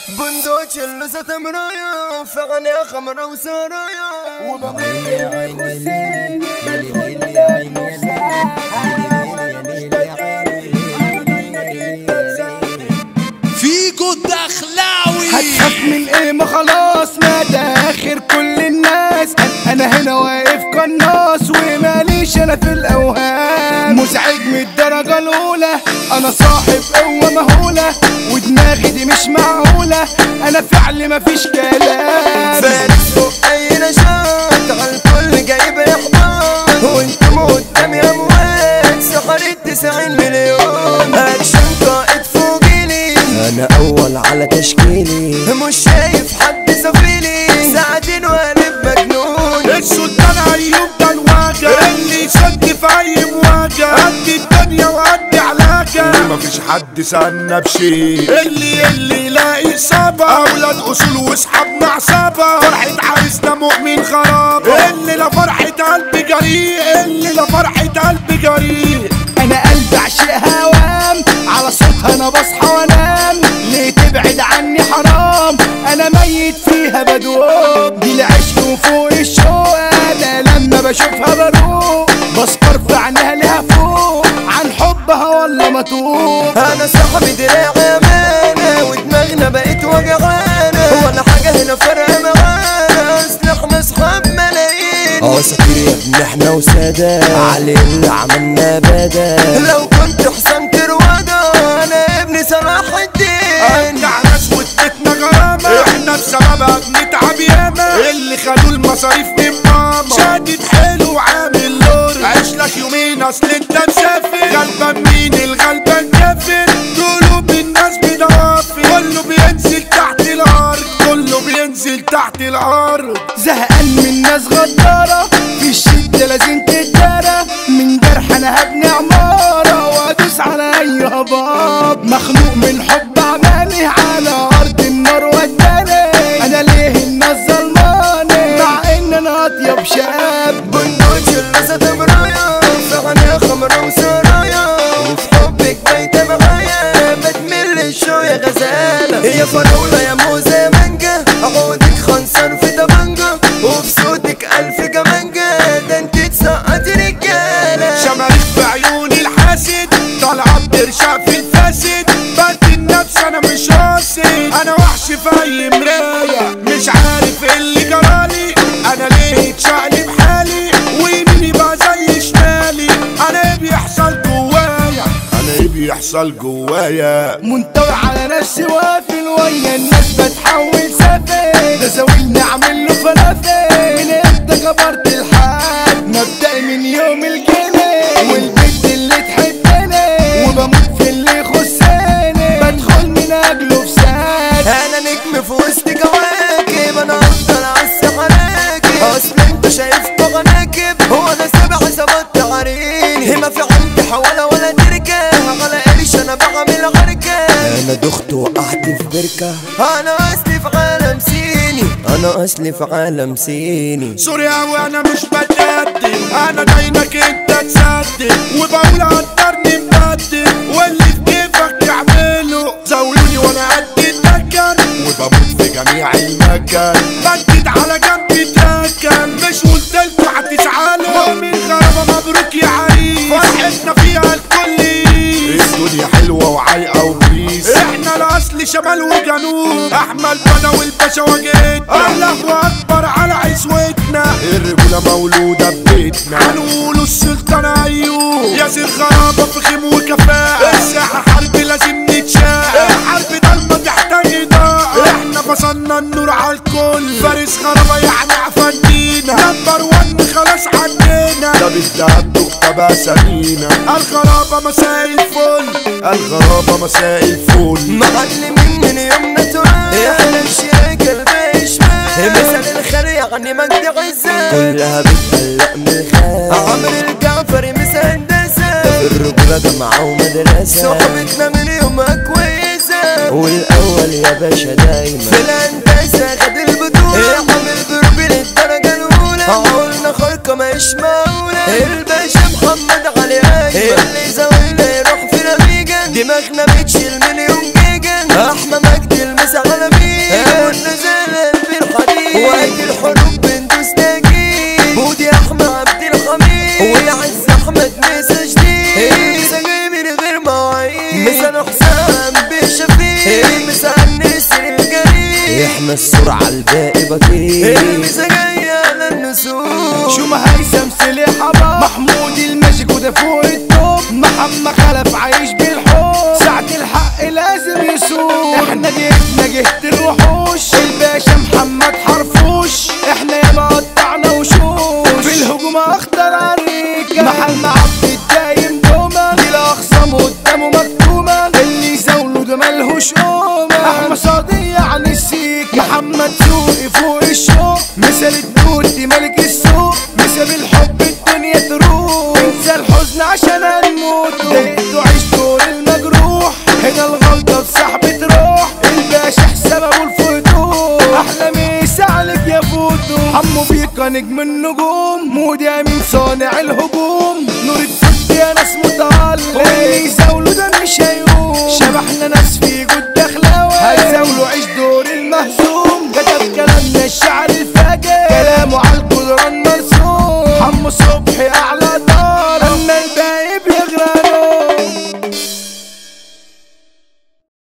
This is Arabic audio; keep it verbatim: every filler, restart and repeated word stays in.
بندوج اللسة مرايا فغني خمرة وسرايا فيكو الدخلاوي. هتخاف من ايه؟ ما خلاص ما ده اخر كل الناس. انا هنا واقف قناص وماليش انا في الاوهام. مزعج من الدرجة الاولى، انا صاحب قوة مهولة ودماغي دي مش معقولة. انا فعل مفيش كلام، فارس فوق اي نشاط على الكل جايب احباط. وانتم قدامي اموات سحرت تسعين مليون. اكشن قائد فوقيلي، انا اول على تشكيلي، مش شايف حد سفيلي. ساعتين وقلب مجنون. السلطان ايوب ده الواجع اللي يشد في اي مواجهة. قد الدنيا وقد علاجة ومفيش حد سألنا بشيء. اللي اللي يلاقي اصابة اولاد اصول واصحابنا عصابة. فرحة عريسنا مؤمن خرابة. اللي لا فرحة قلبي جريء، اللي لا فرحة قلبي جريء. انا قلبي عشق هوام، على صوتها انا بصحى وانام. ليه تبعد عني حرام؟ انا ميت فيها بدوب. دي العشق وفوق الشوق، انا لما بشوفها بروق. بسكر في عينها ليها فوق، عن حبها والله ما توب. انا صاحبي دراعي امانة ودماغنا بقت وجعانة. ولا حاجة هنا فارقة معانا، اصل احنا اصحاب ملايين. اساطير يا ابن احنا وسادة، علي اللي عملنا بدل. لو كنت حسام تروادة انا ابن صلاح الدين. ارجع ناس وادتنا غرامة، احنا بسببها بنتعب ياما. اللي خدوا المصاريف من ماما، شادد حلو وعامل لور. عيش لك يومين اصل انت مسافر. غلبان مين؟ الغلبان كافر. قلوب الناس بضوافر، كله بينزل تحت الارض، كله بينزل تحت الارض. زهقان من ناس غدارة، في الشدة لازم تتدارى. من جرح انا هبني عمارة وادوس على اي هباب. مخنوق من حب عمالي على ارض النار وداني. انا ليه الناس ظلماني مع ان انا اطيب شاب؟ بندوج اللسة مرايا فغني خمرة وسرايا. وفي حبك بايتة معايا بتمل الشو يا غزالة. يا فراولة يا موزة مانجا، عودك خنصر في طبنجة. وفي صوتك ألف كمانجة، ده انت تسقط رجالة. شماريخ في عيوني الحاسد، طالعة بترشق في الفاسد. بدي النفس انا مش قاصد، انا وحش في اي مراية. مش عارف ايه اللي جرالي، انا ليه اتشقلب حالي. ويميني بقى زي شمالي، انا ايه بيحصل جوايا، انا ايه بيحصل جوايا. منطوي على نفسي وافل ويا الناس بتحول سافل. ده زاويني اعمل له فلافل، من امتى كبرت الحال؟ مبدئي من يوم الجنيه، والبنت اللي تحبني وبموت في اللي يخصني. بدخل من اجله في ساعات. انا نجم في وسط كواكب، انا افضل عالسحراكب. اصل انت شايف بغناكب، هو انا سابع ظبطت عريني. ما في عندي حوالة ولا تركة، على قرش انا بعمل غركة. انا دخت وقعت في بركة. انا اصلي في عالم صيني، انا اصلي في عالم صيني. سورياوي انا مش بتقدم، انا دايمك انت تصدق. وبقول قدرني مبدل، واللي في كيفك تعمله. زولوني وانا قد الدكن، وبموت في جميع المكان. بدد على جنبي تركن، مش قلتلكوا هتزعلوا. من غرابة مبروك يا عريس، فرحتنا فيها الكل. الدنيا حلوة وعايقة وبيس، احنا الاصل شمال وجنوب. احمد بدوي الباشا واجهتنا، الله اكبر على عزوتنا. الرجولة مولودة ببيتنا، هنقولوا السلطان ايوب. ياسر خرابة في خيم وكفاءة، الساحة حرب لازم نتشاق. الحرب ضلمة تحتاج اضاءة، احنا فصلنا النور على الكل. فارس خرابة يعني عفندينا، نمبر ون خلاص عدينا. ده بالدهب تكتب اسامينا. الخرابة مساء الفل، الغرابة مساء الفل. معلمين من يومنا تراب، احنا الشياكة الباقي شمال. مثل الخير يعني مجد عزة، كلها بتقلق من الخير. عمرو الجعفري مثل هندسة، الرجولة جامعة ومدرسة. صحبتنا من يومها كويسة، والاول يا باشا دايما في الهندسة خد البطولة. عامل ضرب للدرجة الأولى، عقولنا خارقة مش معقولة. الباشا محمد علي أيمن، اللي زاوينا يروح في نميجا. دماغنا بتشيل مليون جيجا، احنا مجد المسا على مين. احنا السرعة الباقي بطيء الميزة جاية للنسوق شو ما هيثم سلي حبا محمود الماجيك وده فوق التوب محمد خلف عايش بالحب ساعة الحق لازم يسوق احنا جيتنا جهة الوحوش الباشا محمد حرفوش احنا ياما قطعنا وشوش في الهجوم اخطر عريكة محل عبد الدايم دوما دي الاخصام قدامه مكتومة اللي زاوله ده ملهوش قومة احمد صادق يعني السيك محمد سوقي فوق الشوق مثل الدود ملك السوق مثل الحب الدنيا تروح انسى الحزن عشان هنموت دقيقته عشته للمجروح هنا الغلطة بسحبة روح الباشا حساب ابو الفتوح احلى ميس عليك يا فوتو حمو بيكا نجم النجوم مودي امين صانع الهجوم نور الفت يا ناس متعلق واللي يزاوله ده مش هيقوم شبحنا ناس في جود دخلاوي هيزاوله عيش دور المهزوم كتب كلامنا الشعر الفاجر كلامه على الجدران مرسوم حمو صبحي